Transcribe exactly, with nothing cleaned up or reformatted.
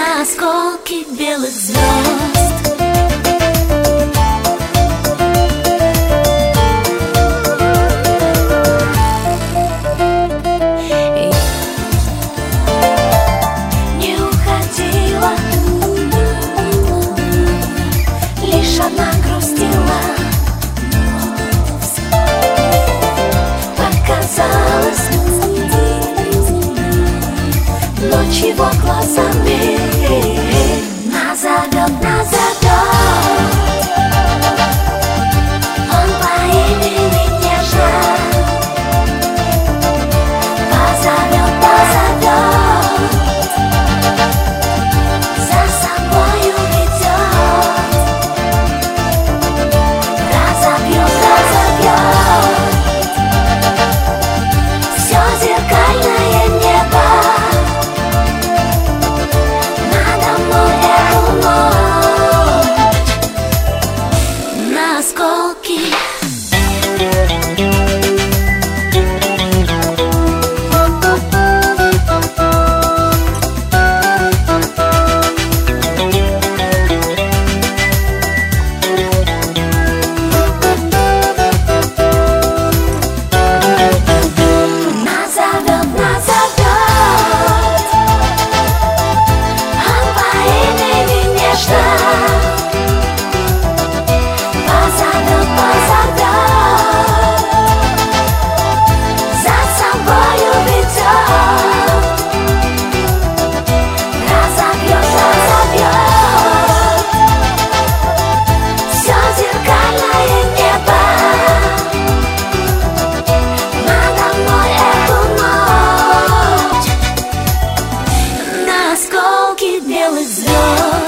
на осколки белых звезд. Не уходила, лишь одна грустила. Показалось, ночь его глазами назовет, назовет. Он по имени нежно позовет, позовет, за собою ведет, разобьет, разобьет все зеркальное небо. Надо мной эту ночь на осколки. Назовет, назовет, он по имени нежно позовет, позовет, за собою ведет, разобьет, разобьет все зеркальное небо. Надо мной эту ночь на осколки белых звезд.